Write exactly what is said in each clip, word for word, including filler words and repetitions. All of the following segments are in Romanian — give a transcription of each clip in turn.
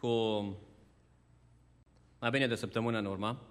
cu mai bine de o săptămână în urmă.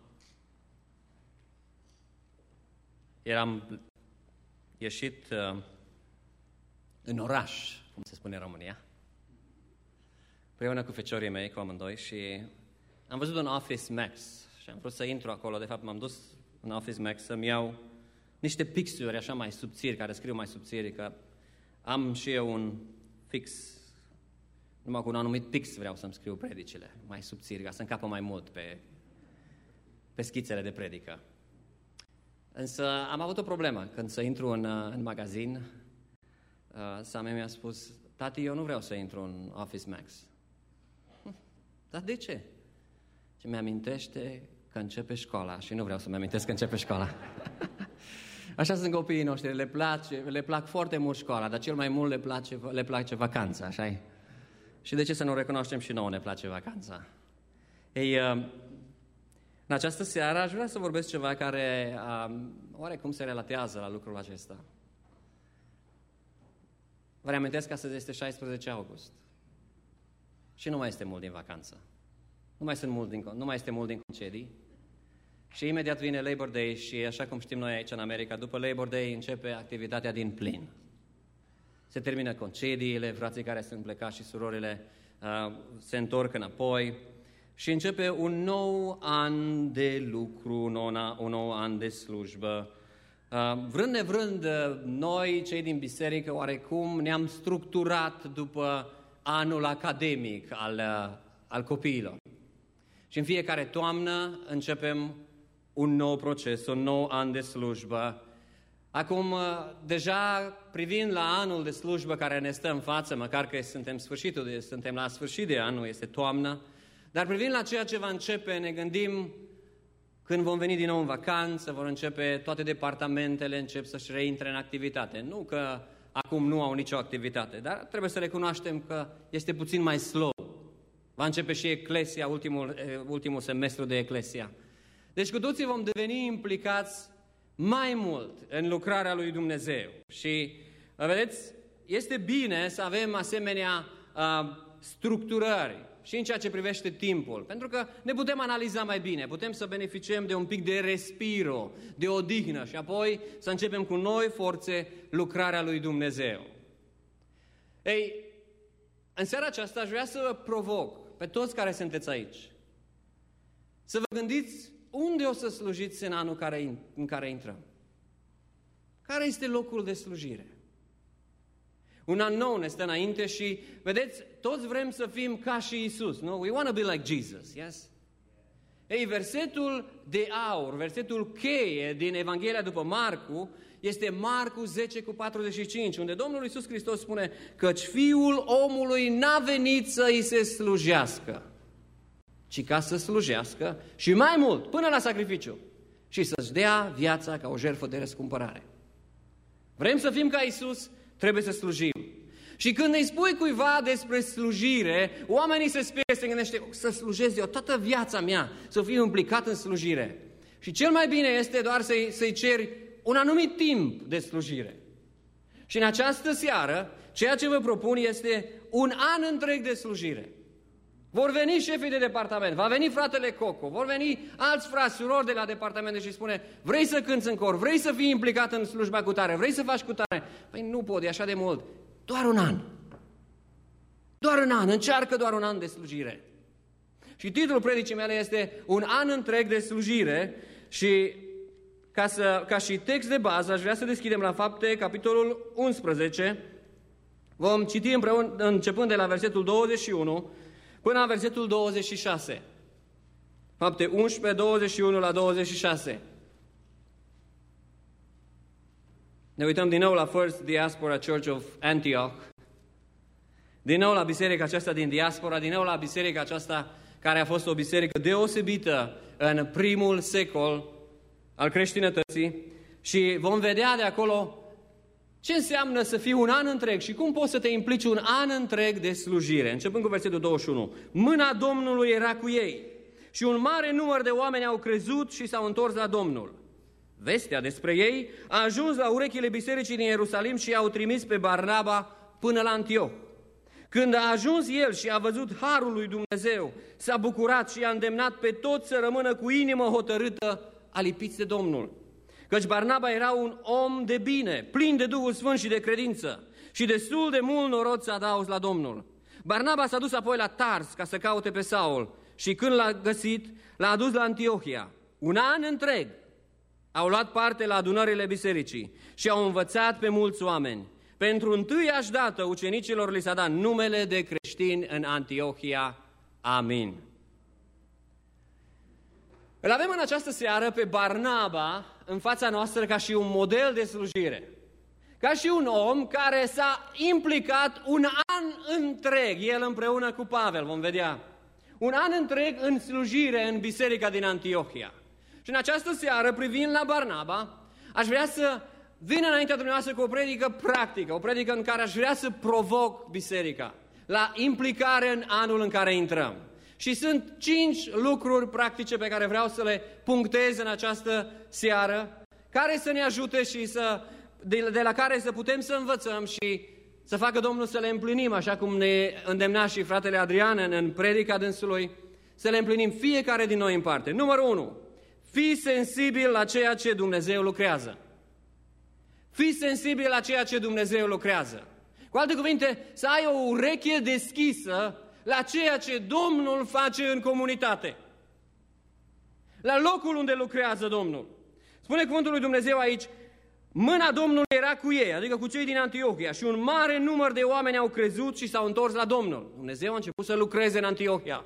Eram ieșit uh, în oraș, cum se spune în România, împreună cu feciorii mei, cu amândoi, și am văzut un Office Max și am vrut să intru acolo. De fapt, m-am dus în Office Max să-mi iau niște pixuri așa mai subțiri, care scriu mai subțiri, că am și eu un fix, numai cu un anumit pix vreau să-mi scriu predicile, mai subțiri, ca să încapă mai mult pe, pe schițele de predică. Însă am avut o problemă. Când să intru în, în magazin, uh, Sami mi-a spus: tati, eu nu vreau să intru în Office Max. Hm, dar de ce? Și mi-amintește că începe școala și nu vreau să-mi amintesc că începe școala. Așa sunt copiii noștri, le, place, le plac foarte mult școala, dar cel mai mult le place, le place vacanța, așa-i? Și de ce să nu recunoaștem și nouă ne place vacanța? Ei, uh, în această seară aș vrea să vorbesc ceva care um, oarecum se relatează la lucrul acesta. Vă reamintesc că astăzi este șaisprezece august și nu mai este mult din vacanță. Nu mai, sunt mult din, nu mai este mult din concedii și imediat vine Labor Day și, așa cum știm noi aici în America, după Labor Day începe activitatea din plin. Se termină concediile, frații care sunt plecați și surorile uh, se întorc înapoi. Și începe un nou an de lucru, un nou, un nou an de slujbă. Vrând nevrând, noi, cei din biserică, oarecum ne-am structurat după anul academic al, al copiilor. Și în fiecare toamnă începem un nou proces, un nou an de slujbă. Acum, deja privind la anul de slujbă care ne stă în față, măcar că suntem, sfârșitul de, suntem la sfârșit de anul, este toamnă, dar privind la ceea ce va începe, ne gândim când vom veni din nou în vacanță, vor începe toate departamentele, încep să-și reintre în activitate. Nu că acum nu au nicio activitate, dar trebuie să recunoaștem că este puțin mai slow. Va începe și Eclesia, ultimul, ultimul semestru de Eclesia. Deci cu toții vom deveni implicați mai mult în lucrarea lui Dumnezeu. Și, vedeți, este bine să avem asemenea uh, structurări și în ceea ce privește timpul, pentru că ne putem analiza mai bine, putem să beneficiem de un pic de respiro, de odihnă și apoi să începem cu noi forțe lucrarea lui Dumnezeu. Ei, în seara aceasta aș vrea să vă provoc pe toți care sunteți aici să vă gândiți unde o să slujiți în anul care, în care intrăm. Care este locul de slujire? Un an nou ne stă înainte și, vedeți, toți vrem să fim ca și Isus, nu? We want to be like Jesus, yes? Ei, versetul de aur, versetul cheie din Evanghelia după Marcu, este Marcu zece cu patruzeci și cinci, unde Domnul Iisus Hristos spune: căci Fiul omului n-a venit să îi se slujească, ci ca să slujească și mai mult, până la sacrificiu, și să-și dea viața ca o jertfă de răscumpărare. Vrem să fim ca Iisus? Trebuie să slujim. Și când îi spui cuiva despre slujire, oamenii se sperie, se gândește: să slujesc eu toată viața mea, să fiu implicat în slujire. Și cel mai bine este doar să-i, să-i ceri un anumit timp de slujire. Și în această seară, ceea ce vă propun este un an întreg de slujire. Vor veni șefii de departament, va veni fratele Coco, vor veni alți frați, surori de la departamente și spune: vrei să cânți în cor, vrei să fii implicat în slujba cu tare, vrei să faci cu tare? Păi nu pot, e așa de mult. Doar un an. Doar un an, încearcă doar un an de slujire. Și titlul predicii mele este un an întreg de slujire și ca, să, ca și text de bază aș vrea să deschidem la Fapte, capitolul unsprezece. Vom citi împreună, începând de la versetul douăzeci și unu până la versetul douăzeci și șase. Fapte unsprezece, douăzeci și unu la douăzeci și șase. Ne uităm din nou la First Diaspora Church of Antioch, din nou la biserica aceasta din diaspora, din nou la biserica aceasta care a fost o biserică deosebită în primul secol al creștinătății și vom vedea de acolo ce înseamnă să fii un an întreg și cum poți să te implici un an întreg de slujire. Începând cu versetul douăzeci și unu. Mâna Domnului era cu ei și un mare număr de oameni au crezut și s-au întors la Domnul. Vestea despre ei a ajuns la urechile bisericii din Ierusalim și i-au trimis pe Barnaba până la Antioh. Când a ajuns el și a văzut harul lui Dumnezeu, s-a bucurat și a îndemnat pe toți să rămână cu inimă hotărâtă, alipiți de Domnul. Căci Barnaba era un om de bine, plin de Duhul Sfânt și de credință și destul de mult noroc să adauz la Domnul. Barnaba s-a dus apoi la Tars ca să caute pe Saul și când l-a găsit, l-a adus la Antiohia. Un an întreg au luat parte la adunările bisericii și au învățat pe mulți oameni. Pentru întâiași dată ucenicilor li s-a dat numele de creștini în Antiohia. Amin. Îl avem în această seară pe Barnaba în fața noastră ca și un model de slujire. Ca și un om care s-a implicat un an întreg, el împreună cu Pavel, vom vedea, un an întreg în slujire în biserica din Antiohia. Și în această seară, privind la Barnaba, aș vrea să vin înaintea dumneavoastră cu o predică practică, o predică în care aș vrea să provoc biserica la implicare în anul în care intrăm. Și sunt cinci lucruri practice pe care vreau să le punctez în această seară, care să ne ajute și să, de, de la care să putem să învățăm și să facă Domnul să le împlinim, așa cum ne îndemna și fratele Adrian în, în predica dânsului, să le împlinim fiecare din noi în parte. Numărul unu. Fii sensibil la ceea ce Dumnezeu lucrează. Fii sensibil la ceea ce Dumnezeu lucrează. Cu alte cuvinte, să ai o ureche deschisă la ceea ce Domnul face în comunitate. La locul unde lucrează Domnul. Spune cuvântul lui Dumnezeu aici, mâna Domnului era cu ei, adică cu cei din Antiohia, și un mare număr de oameni au crezut și s-au întors la Domnul. Dumnezeu a început să lucreze în Antiohia.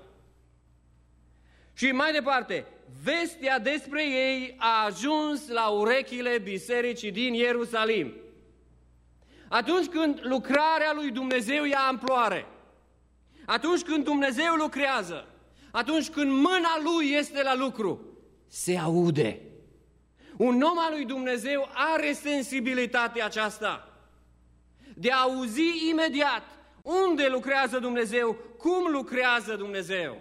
Și mai departe, vestea despre ei a ajuns la urechile bisericii din Ierusalim. Atunci când lucrarea lui Dumnezeu ia amploare, atunci când Dumnezeu lucrează, atunci când mâna Lui este la lucru, se aude. Un om al lui Dumnezeu are sensibilitatea aceasta de a auzi imediat unde lucrează Dumnezeu, cum lucrează Dumnezeu.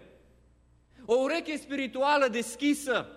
O ureche spirituală deschisă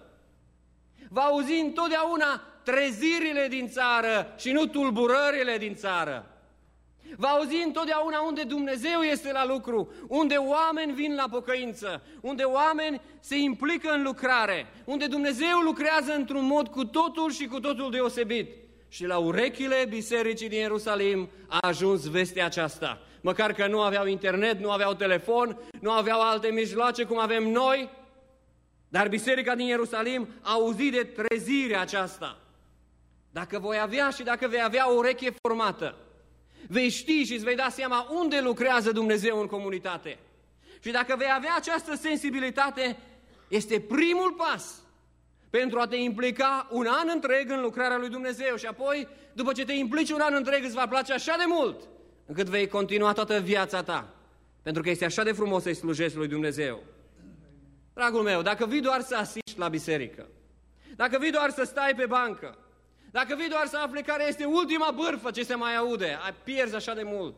va auzi întotdeauna trezirile din țară și nu tulburările din țară. Va auzi întotdeauna unde Dumnezeu este la lucru, unde oameni vin la pocăință, unde oameni se implică în lucrare, unde Dumnezeu lucrează într-un mod cu totul și cu totul deosebit. Și la urechile bisericii din Ierusalim a ajuns vestea aceasta. Măcar că nu aveau internet, nu aveau telefon, nu aveau alte mijloace cum avem noi, dar biserica din Ierusalim a auzit de trezirea aceasta. Dacă voi avea și dacă vei avea o ureche formată, vei ști și îți vei da seama unde lucrează Dumnezeu în comunitate. Și dacă vei avea această sensibilitate, este primul pas pentru a te implica un an întreg în lucrarea lui Dumnezeu. Și apoi, după ce te implici un an întreg, îți va place așa de mult, încât vei continua toată viața ta. Pentru că este așa de frumos să-i slujești lui Dumnezeu. Dragul meu, dacă vii doar să asiști la biserică, dacă vii doar să stai pe bancă, dacă vii doar să afli care este ultima bârfă ce se mai aude, pierzi așa de mult.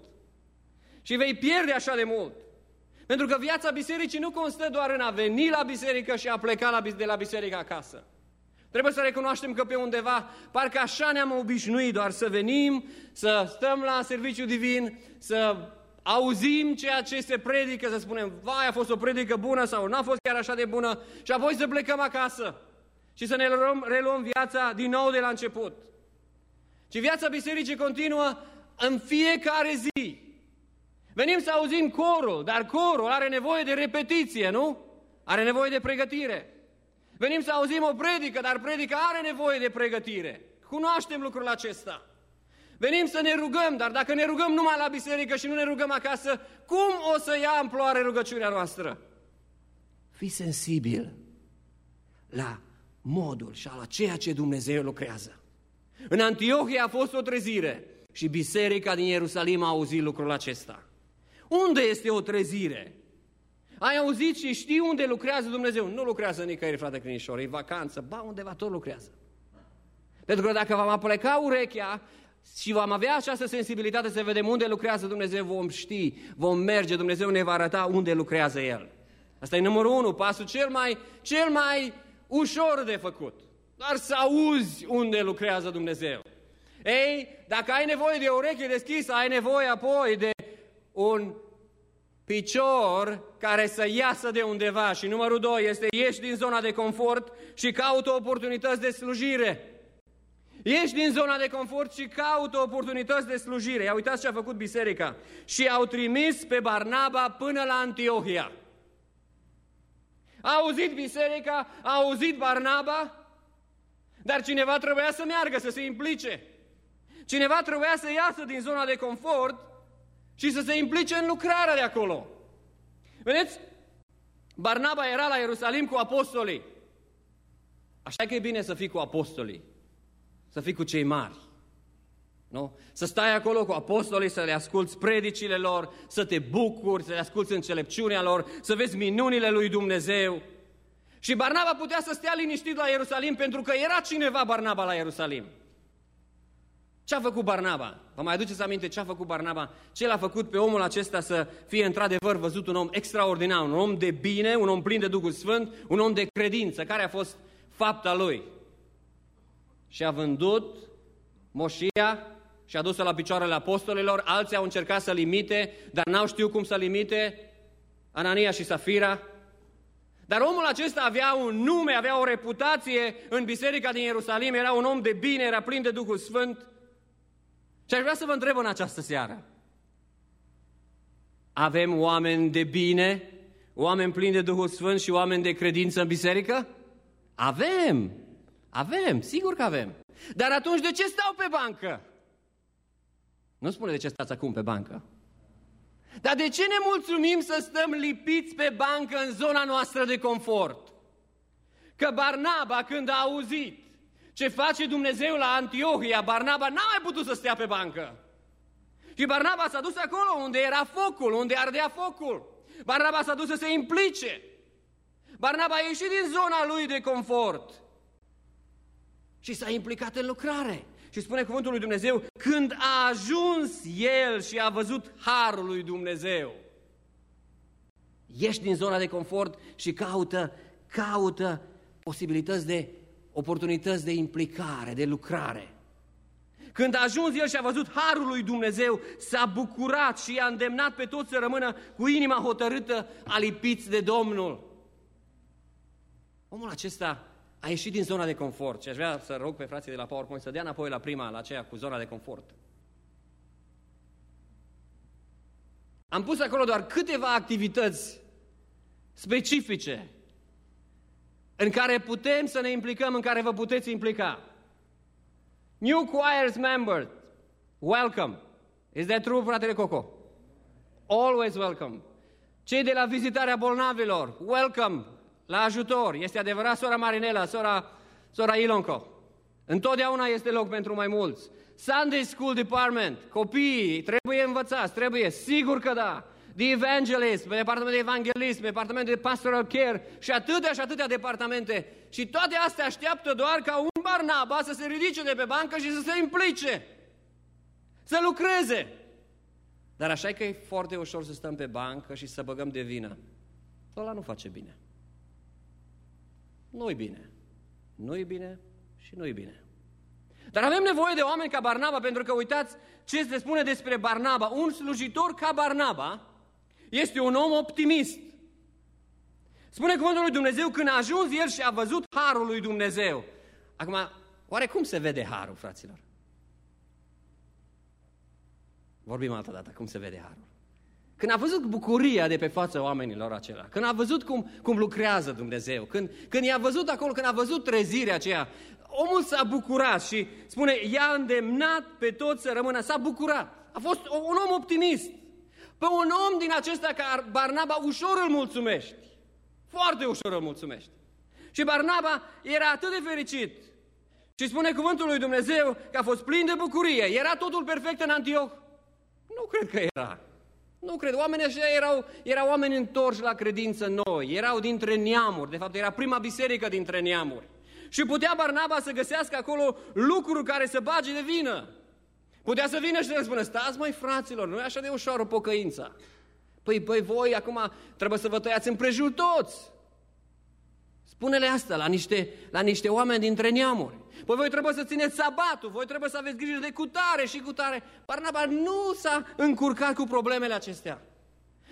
Și vei pierde așa de mult. Pentru că viața bisericii nu constă doar în a veni la biserică și a pleca la, de la biserică acasă. Trebuie să recunoaștem că pe undeva, parcă așa ne-am obișnuit doar să venim, să stăm la serviciu divin, să auzim ceea ce se predică, să spunem, vai, a fost o predică bună sau n-a fost chiar așa de bună, și apoi să plecăm acasă și să ne reluăm, reluăm viața din nou de la început. Și viața bisericii continuă în fiecare zi. Venim să auzim corul, dar corul are nevoie de repetiție, nu? Are nevoie de pregătire. Venim să auzim o predică, dar predica are nevoie de pregătire. Cunoaștem lucrul acesta. Venim să ne rugăm, dar dacă ne rugăm numai la biserică și nu ne rugăm acasă, cum o să ia amploare rugăciunea noastră? Fii sensibil la modul și la ceea ce Dumnezeu lucrează. În Antiohia a fost o trezire și biserica din Ierusalim a auzit lucrul acesta. Unde este o trezire? Ai auzit și știi unde lucrează Dumnezeu? Nu lucrează nicăieri, frate Crinișor, e vacanță, ba, undeva tot lucrează. Pentru că dacă vom pleca urechea și vom avea această sensibilitate să vedem unde lucrează Dumnezeu, vom ști, vom merge, Dumnezeu ne va arăta unde lucrează El. Asta e numărul unu, pasul cel mai, cel mai ușor de făcut. Doar să auzi unde lucrează Dumnezeu. Ei, dacă ai nevoie de o ureche deschisă, ai nevoie apoi de un picior care să iasă de undeva. Și numărul doi este ieși din zona de confort și caută oportunități de slujire. Ieși din zona de confort și caută oportunități de slujire. Ia uitați ce a făcut biserica. Și au trimis pe Barnaba până la Antiohia. A auzit biserica, a auzit Barnaba, dar cineva trebuia să meargă, să se implice. Cineva trebuia să iasă din zona de confort și să se implice în lucrarea de acolo. Vedeți? Barnaba era la Ierusalim cu apostolii. Așa că e bine să fii cu apostolii, să fii cu cei mari. Nu? Să stai acolo cu apostolii, să le asculți predicile lor, să te bucuri, să le asculți înțelepciunea lor, să vezi minunile lui Dumnezeu. Și Barnaba putea să stea liniștit la Ierusalim pentru că era cineva Barnaba la Ierusalim. Ce a făcut Barnaba? Vă mai aduceți aminte ce a făcut Barnaba? Ce l-a făcut pe omul acesta să fie într-adevăr văzut un om extraordinar, un om de bine, un om plin de Duhul Sfânt, un om de credință? Care a fost fapta lui? Și a vândut moșia și a dus-o la picioarele apostolilor. Alții au încercat să-l imite, dar n-au știut cum să-l imite, Anania și Safira. Dar omul acesta avea un nume, avea o reputație în biserica din Ierusalim, era un om de bine, era plin de Duhul Sfânt. Și aș vrea să vă întreb în această seară. Avem oameni de bine, oameni plini de Duhul Sfânt și oameni de credință în biserică? Avem! Avem, sigur că avem. Dar atunci de ce stau pe bancă? Nu spune de ce stați acum pe bancă. Dar de ce ne mulțumim să stăm lipiți pe bancă în zona noastră de confort? Că Barnaba, când a auzit ce face Dumnezeu la Antiohia, Barnaba n-a mai putut să stea pe bancă. Și Barnaba s-a dus acolo unde era focul, unde ardea focul. Barnaba s-a dus să se implice. Barnaba a ieșit din zona lui de confort și s-a implicat în lucrare. Și spune cuvântul lui Dumnezeu, când a ajuns el și a văzut harul lui Dumnezeu. Ieși din zona de confort și caută, caută posibilități de, oportunități de implicare, de lucrare. Când a ajuns el și a văzut harul lui Dumnezeu, s-a bucurat și i-a îndemnat pe toți să rămână cu inima hotărâtă, alipiți de Domnul. Omul acesta a ieșit din zona de confort și aș vrea să rog pe frații de la PowerPoint să dea înapoi la prima, la aceea cu zona de confort. Am pus acolo doar câteva activități specifice în care putem să ne implicăm, în care vă puteți implica. New choirs member, welcome. Is that true, fratele Coco? Always welcome. Cei de la vizitarea bolnavilor, welcome. La ajutor, este adevărat, sora Marinela, sora, sora Ilonco. Întotdeauna este loc pentru mai mulți. Sunday School Department, copiii trebuie învățați, trebuie, sigur că da. The Evangelist, departament de evanghelism, departament de pastoral care și atâtea și atâtea departamente. Și toate astea așteaptă doar ca un Barnaba să se ridice de pe bancă și să se implice, să lucreze. Dar așa e că e foarte ușor să stăm pe bancă și să băgăm de vină. Ăla nu face bine. Nu-i bine. Nu-i bine și nu-i bine. Dar avem nevoie de oameni ca Barnaba, pentru că uitați ce se spune despre Barnaba. Un slujitor ca Barnaba este un om optimist. Spune cuvântul lui Dumnezeu, când a ajuns el și a văzut harul lui Dumnezeu. Acum, oare cum se vede harul, fraților? Vorbim altă dată, cum se vede harul. Când a văzut bucuria de pe fața oamenilor acela, când a văzut cum, cum lucrează Dumnezeu, când, când i-a văzut acolo, când a văzut trezirea aceea, omul s-a bucurat și spune, i-a îndemnat pe toți să rămână, s-a bucurat. A fost un om optimist. Pe un om din acesta ca Barnaba ușor îl mulțumești. Foarte ușor îl mulțumești. Și Barnaba era atât de fericit. Și spune cuvântul lui Dumnezeu că a fost plin de bucurie. Era totul perfect în Antioh? Nu cred că era. Nu cred. Oamenii ăștia erau, erau oameni întorși la credință noi. Erau dintre neamuri. De fapt, era prima biserică dintre neamuri. Și putea Barnaba să găsească acolo lucruri care să bage de vină. Putea să vină și să le spună, stați măi fraților, nu e așa de ușoară pocăința. Păi, păi voi acum trebuie să vă tăiați împrejur toți. Spune-le asta la niște, la niște oameni dintre neamuri. Păi voi trebuie să țineți sabatul, voi trebuie să aveți grijă de cutare și cutare. Barnaba nu s-a încurcat cu problemele acestea,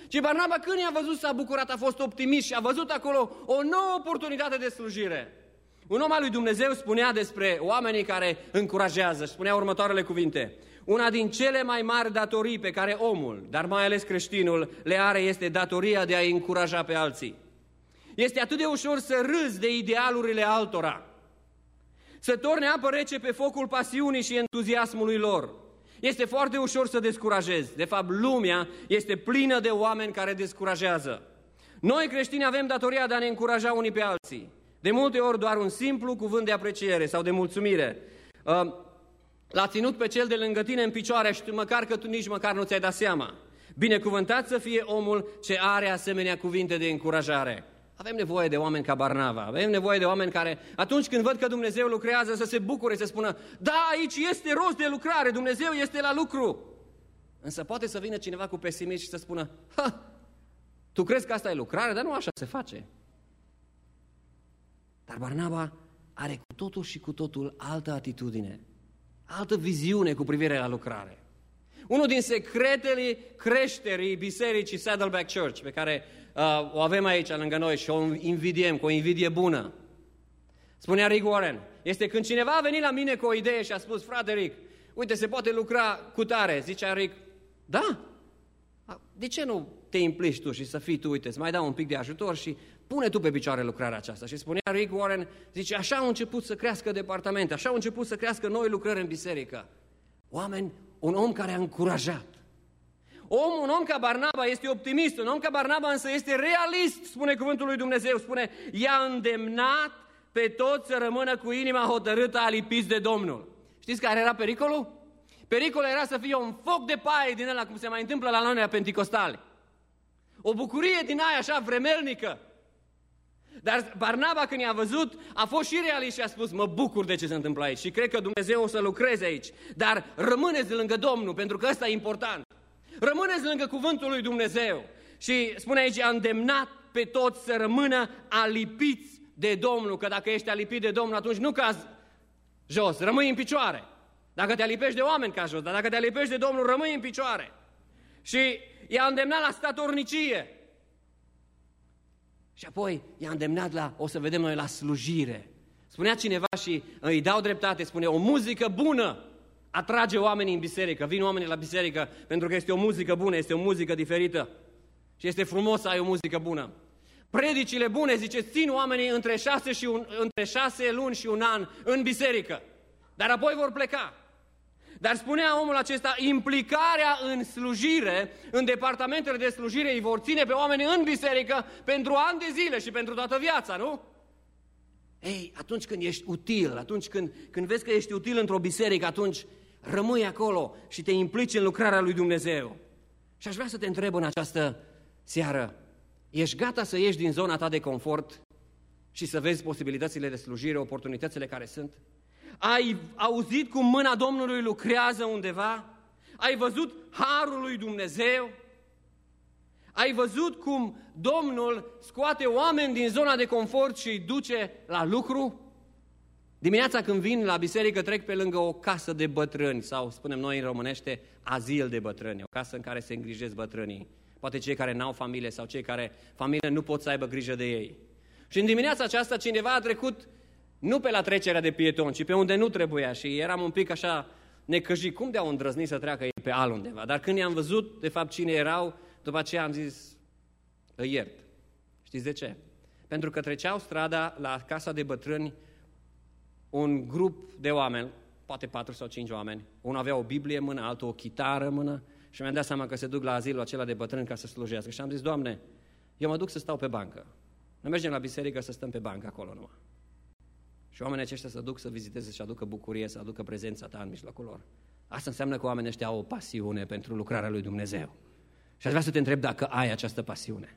Ci Barnaba, când i-a văzut, s-a bucurat, a fost optimist și a văzut acolo o nouă oportunitate de slujire. Un om al lui Dumnezeu spunea despre oamenii care încurajează, spunea următoarele cuvinte: una din cele mai mari datorii pe care omul, dar mai ales creștinul, le are este datoria de a încuraja pe alții. Este atât de ușor să râzi de idealurile altora, să torne apă rece pe focul pasiunii și entuziasmului lor. Este foarte ușor să descurajezi. De fapt, lumea este plină de oameni care descurajează. Noi creștini avem datoria de a ne încuraja unii pe alții. De multe ori doar un simplu cuvânt de apreciere sau de mulțumire l-a ținut pe cel de lângă tine în picioare și măcar că tu nici măcar nu ți-ai dat seama. Binecuvântat să fie omul ce are asemenea cuvinte de încurajare. Avem nevoie de oameni ca Barnaba, avem nevoie de oameni care, atunci când văd că Dumnezeu lucrează, să se bucure, să spună: da, aici este rost de lucrare, Dumnezeu este la lucru. Însă poate să vină cineva cu pesimism și să spună: ha, tu crezi că asta e lucrare, dar nu așa se face. Dar Barnaba are cu totul și cu totul altă atitudine, altă viziune cu privire la lucrare. Unul din secretele creșterii bisericii Saddleback Church, pe care uh, o avem aici lângă noi și o invidiem cu o invidie bună, spunea Rick Warren, este când cineva a venit la mine cu o idee și a spus: frate Rick, uite, se poate lucra cu tare. Zicea Rick: da, de ce nu te implici tu și să fii tu, uite, îți mai dau un pic de ajutor și pune tu pe picioare lucrarea aceasta. Și spunea Rick Warren, zice, așa au început să crească departamente, așa au început să crească noi lucrări în biserică. Oameni, un om care a încurajat. Om, un om ca Barnaba este optimist, un om ca Barnaba însă este realist, spune cuvântul lui Dumnezeu, spune, i-a îndemnat pe toți să rămână cu inima hotărâtă, alipiți de Domnul. Știți care era pericolul? Pericolul era să fie un foc de paie din ăla, cum se mai întâmplă la noi la Penticostali. O bucurie din aia așa vremelnică. Dar Barnaba, când i-a văzut, a fost și realist și a spus: mă bucur de ce se întâmplă aici și cred că Dumnezeu o să lucreze aici. Dar rămâneți lângă Domnul, pentru că ăsta e important. Rămâneți lângă cuvântul lui Dumnezeu. Și spune aici, a îndemnat pe toți să rămână alipiți de Domnul, că dacă ești alipit de Domnul, atunci nu cazi jos, rămâi în picioare. Dacă te alipești de oameni, cazi jos, dar dacă te alipești de Domnul, rămâi în picioare. Și i-a îndemnat la statornicie. Și apoi i-a îndemnat la, o să vedem noi, la slujire. Spunea cineva și îi dau dreptate, spune, o muzică bună atrage oamenii în biserică. Vin oamenii la biserică pentru că este o muzică bună, este o muzică diferită. Și este frumos să ai o muzică bună. Predicile bune, zice, țin oamenii între șase, și un, între șase luni și un an în biserică. Dar apoi vor pleca. Dar spunea omul acesta, implicarea în slujire, în departamentele de slujire, îi vor ține pe oameni în biserică pentru ani de zile și pentru toată viața, nu? Ei, atunci când ești util, atunci când, când vezi că ești util într-o biserică, atunci rămâi acolo și te implici în lucrarea lui Dumnezeu. Și aș vrea să te întreb în această seară, ești gata să ieși din zona ta de confort și să vezi posibilitățile de slujire, oportunitățile care sunt? Ai auzit cum mâna Domnului lucrează undeva? Ai văzut harul lui Dumnezeu? Ai văzut cum Domnul scoate oameni din zona de confort și îi duce la lucru? Dimineața când vin la biserică trec pe lângă o casă de bătrâni sau, spunem noi în românește, azil de bătrâni, o casă în care se îngrijesc bătrânii. Poate cei care n-au familie sau cei care familie nu pot să aibă grijă de ei. Și în dimineața aceasta cineva a trecut nu pe la trecerea de pietoni, ci pe unde nu trebuia și eram un pic așa necăjit. Cum de-au îndrăznit să treacă ei pe altundeva? Dar când i-am văzut, de fapt, cine erau, după aceea am zis, îi iert. Știți de ce? Pentru că treceau strada la casa de bătrâni un grup de oameni, poate patru sau cinci oameni. Unul avea o Biblie în mână, altul o chitară în mână și mi-am dat seama că se duc la azilul acela de bătrâni ca să slujească. Și am zis, Doamne, eu mă duc să stau pe bancă. Noi mergem la biserică să stăm pe bancă acolo numai. Și oamenii aceștia să duc să viziteze, să aducă bucurie, să aducă prezența ta în mijlocul lor. Asta înseamnă că oamenii ăștia au o pasiune pentru lucrarea lui Dumnezeu. Și aș vrea să te întreb dacă ai această pasiune.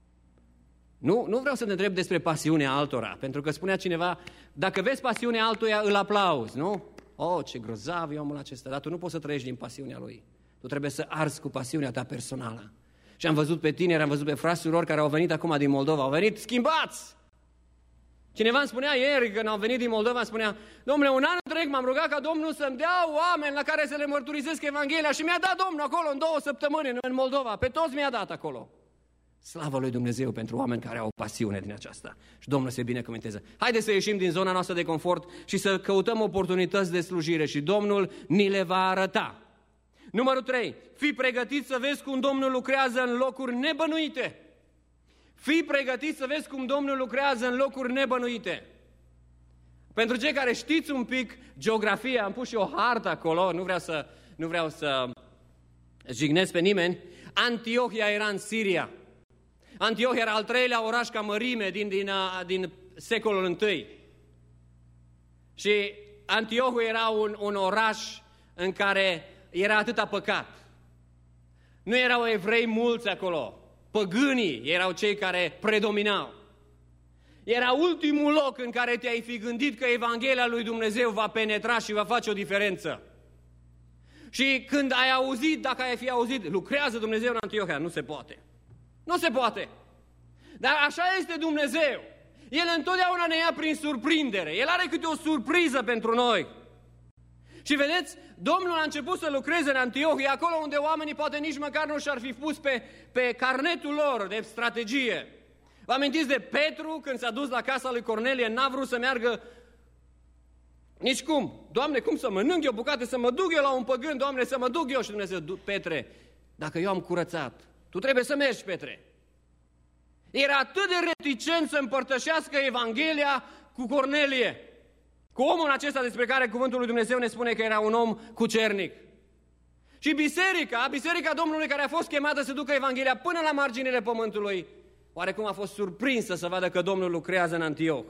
Nu, nu vreau să te întreb despre pasiunea altora, pentru că spunea cineva, dacă vezi pasiunea altuia, îl aplauzi, nu? Oh, ce grozav e omul acesta, dar tu nu poți să trăiești din pasiunea lui. Tu trebuie să arzi cu pasiunea ta personală. Și am văzut pe tineri, am văzut pe frați surori care au venit acum din Moldova, au venit schimbați. Cineva îmi spunea ieri, când au venit din Moldova, îmi spunea, Domnule, un an întreg m-am rugat ca Domnul să-mi dea oameni la care să le mărturisesc Evanghelia și mi-a dat Domnul acolo în două săptămâni în Moldova, pe toți mi-a dat acolo. Slavă lui Dumnezeu pentru oameni care au o pasiune din aceasta. Și Domnul să-i binecuvânteze. Haideți să ieșim din zona noastră de confort și să căutăm oportunități de slujire și Domnul ni le va arăta. Numărul trei. Fii pregătit să vezi cum Domnul lucrează în locuri nebănuite. Fii pregătit să vezi cum Domnul lucrează în locuri nebănuite. Pentru cei care știți un pic geografia, am pus și o hartă acolo, nu vreau să, nu vreau să jignesc pe nimeni. Antiohia era în Siria. Antiohia era al treilea oraș ca mărime din, din, din secolul întâi. Și Antiohia era un, un oraș în care era atâta păcat. Nu erau evrei mulți acolo. Păgânii erau cei care predominau. Era ultimul loc în care te-ai fi gândit că Evanghelia lui Dumnezeu va penetra și va face o diferență. Și când ai auzit, dacă ai fi auzit, lucrează Dumnezeu în Antiohia, nu se poate. Nu se poate. Dar așa este Dumnezeu. El întotdeauna ne ia prin surprindere. El are câte o surpriză pentru noi. Și vedeți, Domnul a început să lucreze în Antiohia, acolo unde oamenii poate nici măcar nu și-ar fi pus pe, pe carnetul lor de strategie. Vă amintiți de Petru când s-a dus la casa lui Cornelie, n-a vrut să meargă nici cum. Doamne, cum să mănânc eu bucate, să mă duc eu la un păgân, Doamne, să mă duc eu. Și Dumnezeu, Petre, dacă eu am curățat, tu trebuie să mergi, Petre. Era atât de reticent să împărtășească Evanghelia cu Cornelie, cu omul acesta despre care cuvântul lui Dumnezeu ne spune că era un om cucernic. Și biserica, biserica Domnului care a fost chemată să ducă Evanghelia până la marginile pământului, oarecum a fost surprinsă să vadă că Domnul lucrează în Antioh.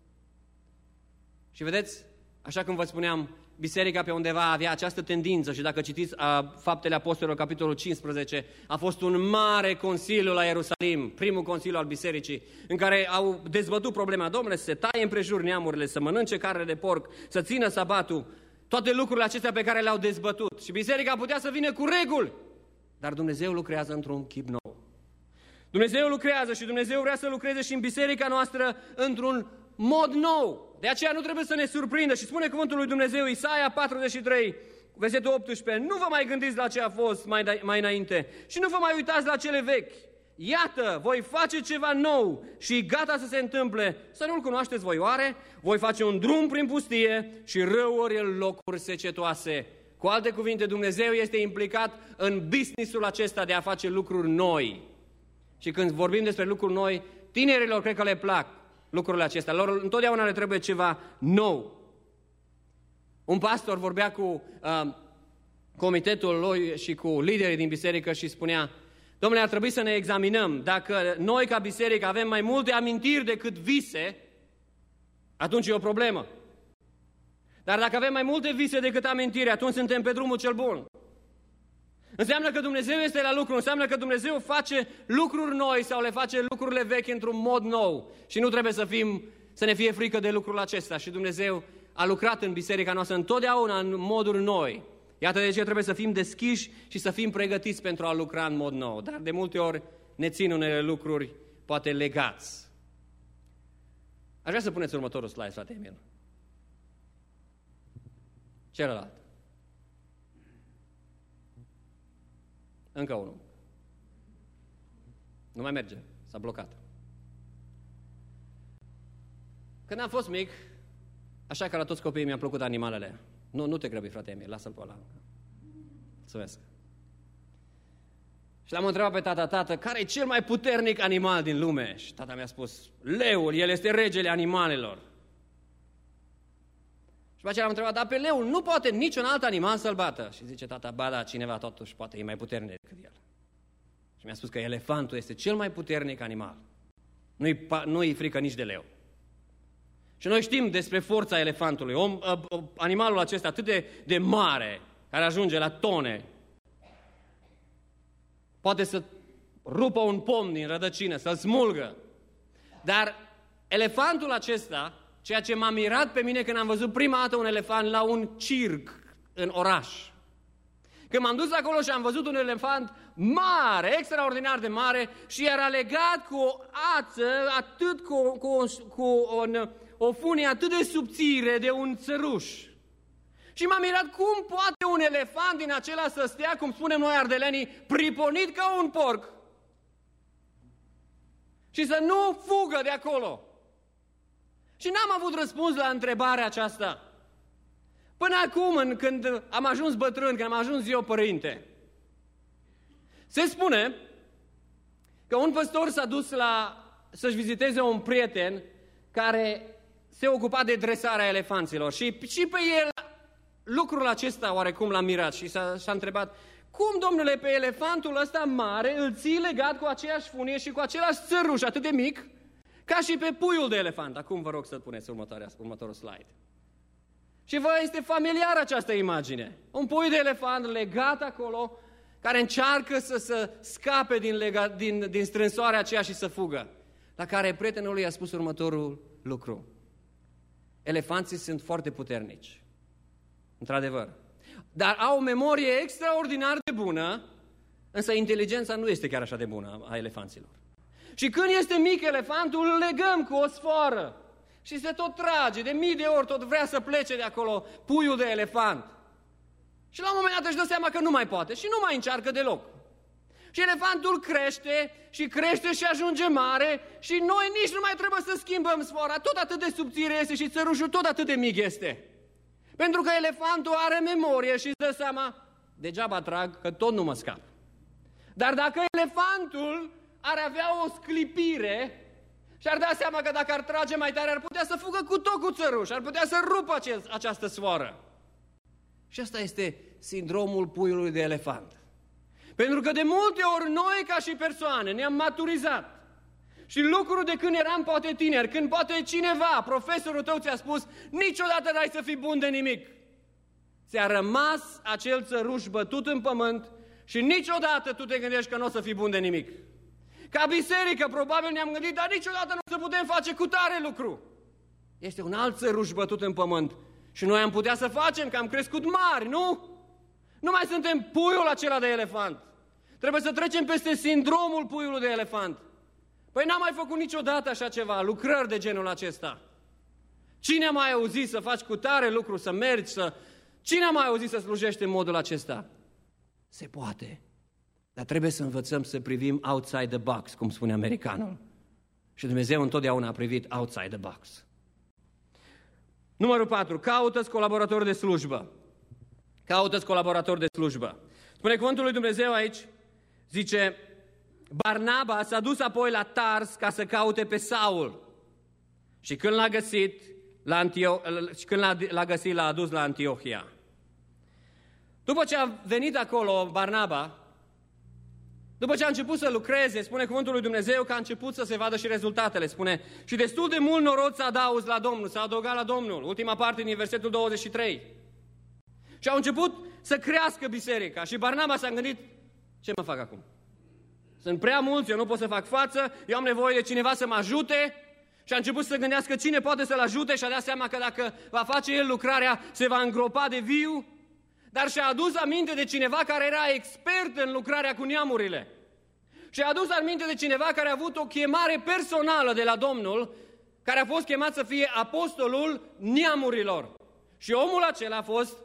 Și vedeți, așa cum vă spuneam, biserica pe undeva avea această tendință și dacă citiți a, Faptele Apostolilor, capitolul cincisprezece, a fost un mare consiliu la Ierusalim, primul consiliu al bisericii, în care au dezbătut problema, Domnule, să se taie împrejur neamurile, să mănânce carne de porc, să țină sabatul, toate lucrurile acestea pe care le-au dezbătut. Și biserica putea să vină cu reguli, dar Dumnezeu lucrează într-un chip nou. Dumnezeu lucrează și Dumnezeu vrea să lucreze și în biserica noastră într-un mod nou. De aceea nu trebuie să ne surprindă. Și spune cuvântul lui Dumnezeu, Isaia patruzeci și trei, versetul optsprezece, nu vă mai gândiți la ce a fost mai, mai înainte și nu vă mai uitați la cele vechi. Iată, voi face ceva nou și gata să se întâmple. Să nu-l cunoașteți voi oare? Voi face un drum prin pustie și râuri în locuri secetoase. Cu alte cuvinte, Dumnezeu este implicat în businessul acesta de a face lucruri noi. Și când vorbim despre lucruri noi, tinerilor cred că le plac lucrurile acestea. Lor întotdeauna le trebuie ceva nou. Un pastor vorbea cu uh, comitetul lui și cu liderii din biserică și spunea, Domnule, ar trebui să ne examinăm. Dacă noi ca biserică avem mai multe amintiri decât vise, atunci e o problemă. Dar dacă avem mai multe vise decât amintiri, atunci suntem pe drumul cel bun. Înseamnă că Dumnezeu este la lucru, înseamnă că Dumnezeu face lucruri noi sau le face lucrurile vechi într-un mod nou. Și nu trebuie să, fim, să ne fie frică de lucrul acesta. Și Dumnezeu a lucrat în biserica noastră întotdeauna în moduri noi. Iată de ce trebuie să fim deschiși și să fim pregătiți pentru a lucra în mod nou. Dar de multe ori ne țin unele lucruri poate legați. Aș vrea să puneți următorul slide, frate Emil. Celălalt. Încă unul. Nu mai merge. S-a blocat. Când am fost mic, așa că la toți copiii mi-au plăcut animalele. Nu, nu te grăbi, frate Emil, lasă-l pe ăla. Mulțumesc. Și l-am întrebat pe tata, tată, care e cel mai puternic animal din lume? Și tata mi-a spus, leul, el este regele animalelor. Și după aceea l-am întrebat, dar pe leul nu poate niciun alt animal să-l bată. Și zice tata, ba da, cineva totuși poate, e mai puternic decât el. Și mi-a spus că elefantul este cel mai puternic animal. Nu-i, nu-i frică nici de leu. Și noi știm despre forța elefantului. Om, animalul acesta atât de, de mare, care ajunge la tone, poate să rupă un pom din rădăcină, să-l smulgă. Dar elefantul acesta, ceea ce m-a mirat pe mine când am văzut prima dată un elefant la un circ în oraș. Când m-am dus acolo și am văzut un elefant mare, extraordinar de mare, și era legat cu o ață, atât cu, cu, cu un, o funie atât de subțire de un țăruș. Și m-am mirat cum poate un elefant din acela să stea, cum spunem noi ardelenii, priponit ca un porc. și să nu fugă de acolo. Și n-am avut răspuns la întrebarea aceasta. Până acum, când am ajuns bătrân, când am ajuns eu părinte, se spune că un păstor s-a dus la, să-și viziteze un prieten care se ocupa de dresarea elefanților și, și pe el lucrul acesta oarecum l-a mirat și s-a, s-a întrebat: cum, domnule, pe elefantul ăsta mare îl ții legat cu aceeași funie și cu același țăruș atât de mic ca și pe puiul de elefant? Acum vă rog să puneți următorul slide. Și vă este familiară această imagine. Un pui de elefant legat acolo, care încearcă să se scape din, lega, din, din strânsoarea aceea și să fugă. La care prietenul lui a spus următorul lucru: elefanții sunt foarte puternici, într-adevăr, dar au o memorie extraordinar de bună, însă inteligența nu este chiar așa de bună a elefanților. Și când este mic elefantul, îl legăm cu o sfoară și se tot trage, de mii de ori tot vrea să plece de acolo puiul de elefant. Și la un moment dat își dă seama că nu mai poate și nu mai încearcă deloc. Și elefantul crește și crește și ajunge mare și noi nici nu mai trebuie să schimbăm sfoara, tot atât de subțire este și țărușul tot atât de mic este. Pentru că elefantul are memorie și își dă seama: degeaba trag, că tot nu mă scap. Dar dacă elefantul ar avea o sclipire și ar da seama că dacă ar trage mai tare, ar putea să fugă cu tot cu țăruș, ar putea să rupă acest, această sfoară. Și asta este sindromul puiului de elefant. Pentru că de multe ori noi, ca și persoane, ne-am maturizat. Și lucrul de când eram poate tineri, când poate cineva, profesorul tău ți-a spus: niciodată n-ai să fii bun de nimic. Ți-a rămas acel țăruș bătut în pământ și niciodată tu te gândești că nu o să fii bun de nimic. Ca biserică, probabil ne-am gândit: dar niciodată nu o să putem face cu tare lucru. Este un alt țăruș bătut în pământ și noi am putea să facem, că am crescut mari, nu? Nu mai suntem puiul acela de elefant. Trebuie să trecem peste sindromul puiului de elefant. Păi n-am mai făcut niciodată așa ceva, lucrări de genul acesta. Cine a mai auzit să faci cu tare lucru, să mergi, să... Cine a mai auzit să slujești în modul acesta? Se poate, dar trebuie să învățăm să privim outside the box, cum spune americanul. Și Dumnezeu întotdeauna a privit outside the box. Numărul patru. Caută-ți colaboratori de slujbă. Caută-ți colaboratori de slujbă. Spune cuvântul lui Dumnezeu aici, zice: Barnaba s-a dus apoi la Tars ca să caute pe Saul. Și când l-a găsit, la Antio- și când l-a, l-a găsit, l-a adus la Antiohia. După ce a venit acolo Barnaba, după ce a început să lucreze, spune cuvântul lui Dumnezeu că a început să se vadă și rezultatele. Spune: și destul de mult norod s-a adaus la Domnul, s-a adăugat la Domnul. Ultima parte din versetul douăzeci și trei. Și au început să crească biserica. Și Barnaba s-a gândit: ce mă fac acum? Sunt prea mulți, eu nu pot să fac față, eu am nevoie de cineva să mă ajute. Și a început să gândească cine poate să-l ajute și a dat seama că dacă va face el lucrarea, se va îngropa de viu. Dar și-a adus aminte de cineva care era expert în lucrarea cu neamurile. Și-a adus aminte de cineva care a avut o chemare personală de la Domnul, care a fost chemat să fie apostolul neamurilor. Și omul acela a fost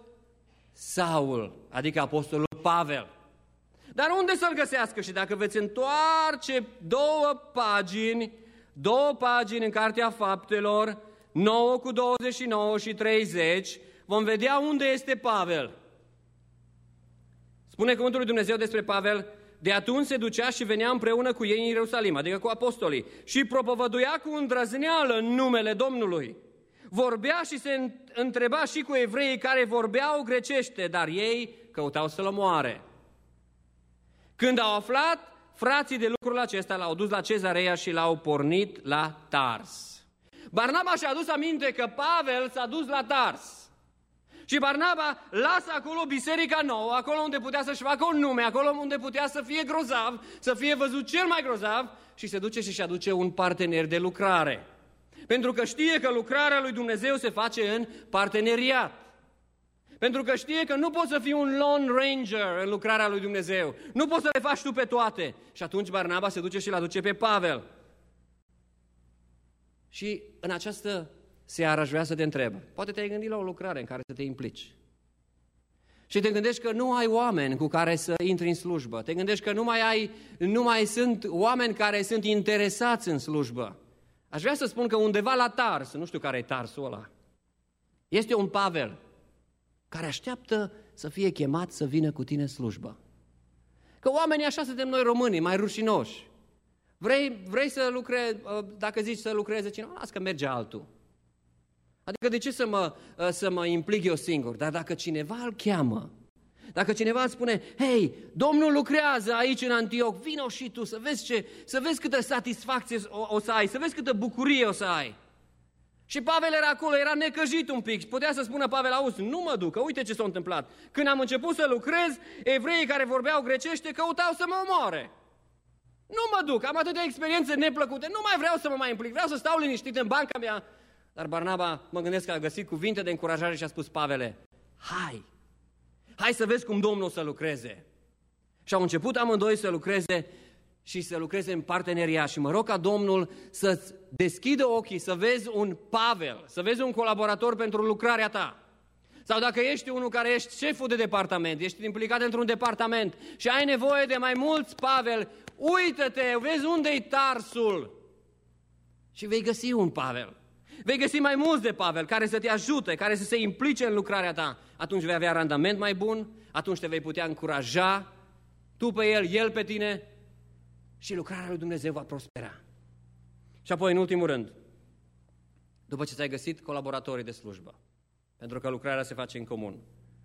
Saul, adică apostolul Pavel. Dar unde să-l găsească? Și dacă veți întoarce două pagini, două pagini în Cartea Faptelor, nouă cu douăzeci și nouă și treizeci, vom vedea unde este Pavel. Spune cuvântul lui Dumnezeu despre Pavel: de atunci se ducea și venea împreună cu ei în Ierusalim, adică cu apostolii, și propovăduia cu îndrăzneală în numele Domnului. Vorbea și se întreba și cu evreii care vorbeau grecește, dar ei căutau să-l omoare. Când au aflat, frații de lucrul acesta l-au dus la Cezarea și l-au pornit la Tars. Barnaba și-a adus aminte că Pavel s-a dus la Tars. Și Barnaba lasă acolo biserica nouă, acolo unde putea să-și facă un nume, acolo unde putea să fie grozav, să fie văzut cel mai grozav, și se duce și-și aduce un partener de lucrare. Pentru că știe că lucrarea lui Dumnezeu se face în parteneriat. Pentru că știe că nu poți să fii un lone ranger în lucrarea lui Dumnezeu. Nu poți să le faci tu pe toate. Și atunci Barnaba se duce și îl aduce pe Pavel. Și în această seară aș vrea să te întreb: poate te-ai gândit la o lucrare în care să te implici? Și te gândești că nu ai oameni cu care să intri în slujbă. Te gândești că nu mai, ai, nu mai sunt oameni care sunt interesați în slujbă. Aș vrea să spun că undeva la Tars, nu știu care e Tarsul ăla, este un Pavel care așteaptă să fie chemat să vină cu tine în slujbă. Că oamenii așa suntem noi românii, mai rușinoși. Vrei, vrei să lucrezi, dacă zici să lucreze cineva, las că merge altul. Adică de ce să mă, să mă implic eu singur? Dar dacă cineva îl cheamă, dacă cineva îți spune, hei, Domnul lucrează aici în Antioch, vino și tu să vezi, ce, să vezi câtă satisfacție o, o să ai, să vezi câtă bucurie o să ai. Și Pavel era acolo, era necăjit un pic. Putea să spună Pavel, auzi, nu mă duc, că uite ce s-a întâmplat. Când am început să lucrez, evreii care vorbeau grecește căutau să mă omoare. Nu mă duc, am atâtea experiențe neplăcute, nu mai vreau să mă mai implic, vreau să stau liniștit în banca mea. Dar Barnaba, mă gândesc că a găsit cuvinte de încurajare și a spus, Pavele, hai, hai să vezi cum Domnul o să lucreze. Și au început amândoi să lucreze și să lucreze în parteneriat. Și mă rog ca Domnul să-ți deschidă ochii, să vezi un Pavel, să vezi un colaborator pentru lucrarea ta. Sau dacă ești unul care ești șeful de departament, ești implicat într-un departament și ai nevoie de mai mulți Pavel, uită-te, vezi unde-i Tarsul și vei găsi un Pavel. Vei găsi mai mulți de Pavel care să te ajute, care să se implice în lucrarea ta. Atunci vei avea randament mai bun, atunci te vei putea încuraja, tu pe el, el pe tine și lucrarea lui Dumnezeu va prospera. Și apoi, în ultimul rând, după ce ți-ai găsit colaboratorii de slujbă, pentru că lucrarea se face în comun,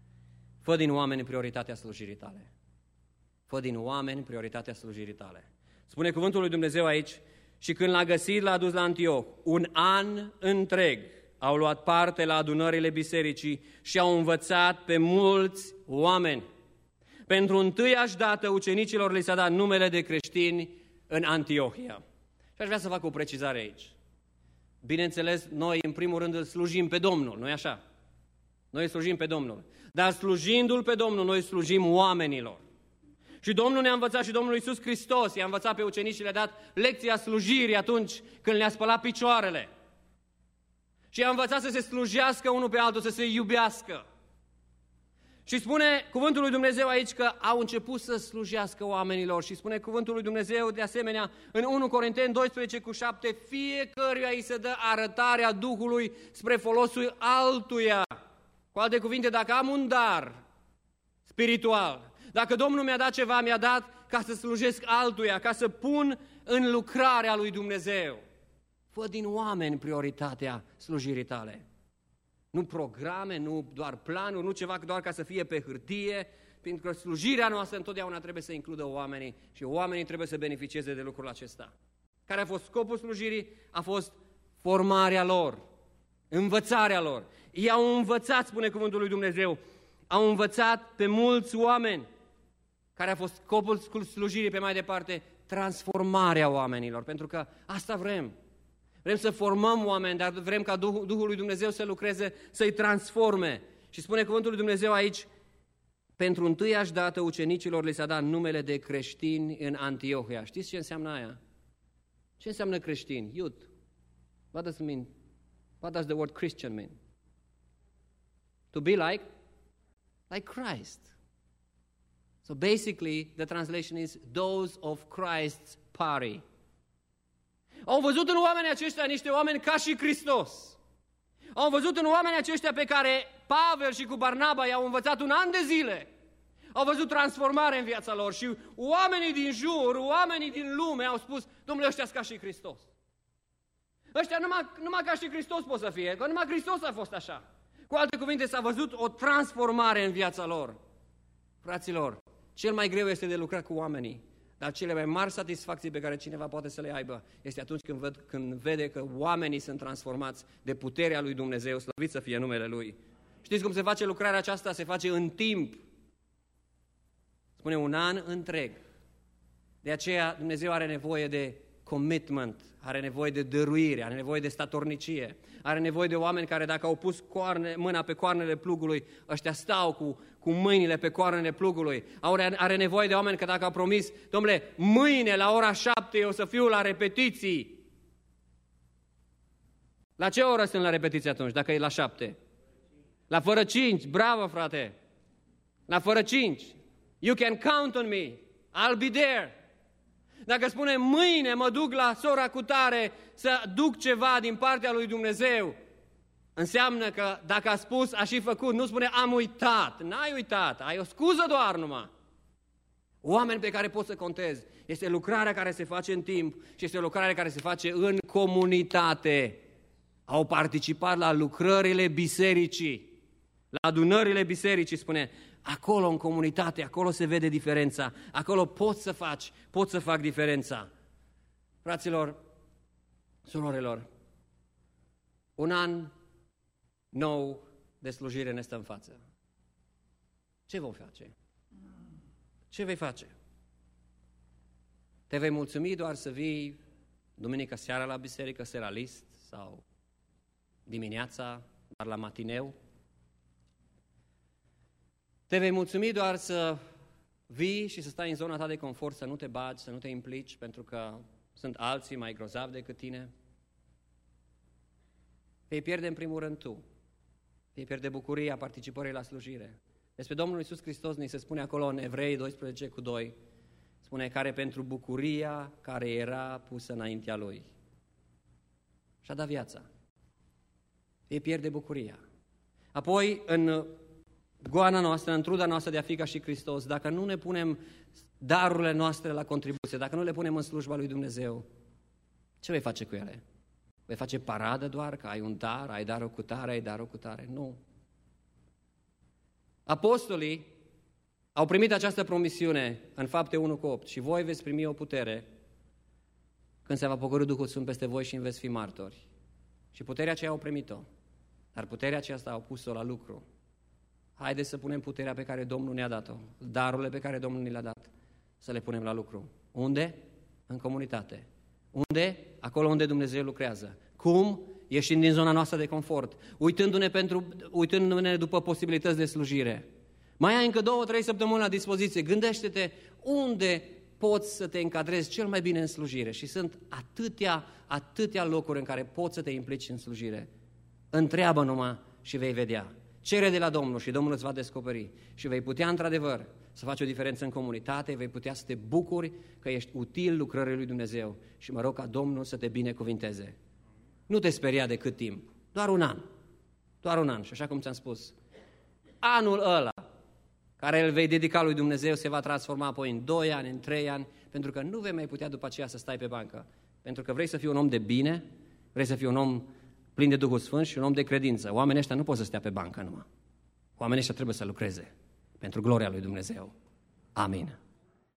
fă din oameni prioritatea slujirii tale. Fă din oameni prioritatea slujirii tale. Spune cuvântul lui Dumnezeu aici, și când l-a găsit, l-a dus la Antioch. Un an întreg au luat parte la adunările bisericii și au învățat pe mulți oameni. Pentru întâiași dată ucenicilor li s-a dat numele de creștini în Antiohia. Și aș vrea să fac o precizare aici. Bineînțeles, noi în primul rând îl slujim pe Domnul, nu-i așa? Noi îl slujim pe Domnul. Dar slujindu-L pe Domnul, noi slujim oamenilor. Și Domnul ne-a învățat și Domnul Iisus Hristos i-a învățat pe ucenici și le-a dat lecția slujirii atunci când le-a spălat picioarele. Și i-a învățat să se slujească unul pe altul, să se iubească. Și spune cuvântul lui Dumnezeu aici că au început să slujească oamenilor și spune cuvântul lui Dumnezeu de asemenea în unu Corinteni doisprezece cu șapte, fiecăruia îi se dă arătarea Duhului spre folosul altuia. Cu alte cuvinte, dacă am un dar spiritual, dacă Domnul mi-a dat ceva, mi-a dat ca să slujesc altuia, ca să pun în lucrarea lui Dumnezeu. Fă din oameni prioritatea slujirii tale. Nu programe, nu doar planuri, nu ceva doar ca să fie pe hârtie, pentru că slujirea noastră întotdeauna trebuie să includă oamenii și oamenii trebuie să beneficieze de lucrul acesta. Care a fost scopul slujirii? A fost formarea lor, învățarea lor. Ei au învățat, spune cuvântul lui Dumnezeu, au învățat pe mulți oameni. Care a fost scopul slujirii pe mai departe? Transformarea oamenilor, pentru că asta vrem. Vrem să formăm oameni, dar vrem ca Duhul, Duhul lui Dumnezeu să lucreze, să-i transforme. Și spune cuvântul lui Dumnezeu aici, pentru întâiași dată ucenicilor li s-a dat numele de creștini în Antiohia. Știți ce înseamnă aia? Ce înseamnă creștini? Youth. What does it mean? What does the word Christian mean? To be like? Like Christ. So basically, the translation is those of Christ's party. Au văzut în oamenii aceștia niște oameni ca și Hristos. Au văzut în oamenii aceștia pe care Pavel și cu Barnaba i-au învățat un an de zile. Au văzut transformare în viața lor și oamenii din jur, oamenii din lume au spus, Domnule, ăștia-s ca și Hristos. Ăștia numai, numai ca și Hristos pot să fie, că numai Hristos a fost așa. Cu alte cuvinte, s-a văzut o transformare în viața lor. Fraților, cel mai greu este de lucrat cu oamenii, dar cele mai mari satisfacții pe care cineva poate să le aibă este atunci când, văd, când vede că oamenii sunt transformați de puterea lui Dumnezeu, slăvit să fie numele Lui. Știți cum se face lucrarea aceasta? Se face în timp. Spune un an întreg. De aceea Dumnezeu are nevoie de commitment, are nevoie de dăruire, are nevoie de statornicie, are nevoie de oameni care dacă au pus coarne, mâna pe coarnele plugului, ăștia stau cu, cu mâinile pe coarnele plugului. Are, are nevoie de oameni că dacă au promis, domnule, mâine la ora șapte eu o să fiu la repetiții. La ce oră sunt la repetiții atunci, dacă e la șapte? La fără cinci, bravo frate! la fără cinci, you can count on me, I'll be there. Dacă spune mâine mă duc la sora cutare să duc ceva din partea lui Dumnezeu, înseamnă că dacă a spus, a și făcut, nu spune am uitat, n-ai uitat, ai o scuză doar numai. Oameni pe care poți să contezi. Este lucrarea care se face în timp și este o lucrare care se face în comunitate. Au participat la lucrările bisericii, la adunările bisericii, spune, acolo în comunitate, acolo se vede diferența, acolo poți să faci, poți să fac diferența. Fraților, surorilor, un an nou de slujire ne stă în față. Ce vom face? Ce vei face? Te vei mulțumi doar să vii duminică seara la biserică, seralist sau dimineața, doar la matineu? Te vei mulțumi doar să vii și să stai în zona ta de confort, să nu te bagi, să nu te implici, pentru că sunt alții mai grozavi decât tine? Vei pierde în primul rând tu. Vei pierde bucuria participării la slujire. Despre Domnul Iisus Hristos ne se spune acolo în Evrei doisprezece cu doi, spune, care pentru bucuria care era pusă înaintea Lui și-a dat viața. Vei pierde bucuria. Apoi, în goana noastră, în truda noastră de a fi ca și Hristos, dacă nu ne punem darurile noastre la contribuție, dacă nu le punem în slujba lui Dumnezeu, ce vei face cu ele? Vei face paradă doar că ai un dar, ai darul cu tare, ai darul cu tare? Nu. Apostolii au primit această promisiune în Fapte unu cu opt și voi veți primi o putere când se va pogorî Duhul Sfânt peste voi și îmi veți fi martori. Și puterea aceea au primit-o, dar puterea aceasta au pus-o la lucru. Haideți să punem puterea pe care Domnul ne-a dat-o, darurile pe care Domnul ne le-a dat, să le punem la lucru. Unde? În comunitate. Unde? Acolo unde Dumnezeu lucrează. Cum? Ieșind din zona noastră de confort, uitându-ne, pentru, uitându-ne după posibilități de slujire. Mai ai încă două, trei săptămâni la dispoziție. Gândește-te unde poți să te încadrezi cel mai bine în slujire. Și sunt atâtea, atâtea locuri în care poți să te implici în slujire. Întreabă numai și vei vedea. Cere de la Domnul și Domnul îți va descoperi. Și vei putea, într-adevăr, să faci o diferență în comunitate, vei putea să te bucuri că ești util lucrării lui Dumnezeu. Și mă rog ca Domnul să te binecuvinteze. Nu te speria de cât timp, doar un an. Doar un an. Și așa cum ți-am spus, anul ăla care îl vei dedica lui Dumnezeu se va transforma apoi în doi ani, în trei ani, pentru că nu vei mai putea după aceea să stai pe bancă. Pentru că vrei să fii un om de bine, vrei să fii un om plin de Duhul Sfânt și un om de credință. Oamenii ăștia nu pot să stea pe bancă numai. Oamenii ăștia trebuie să lucreze pentru gloria lui Dumnezeu. Amin.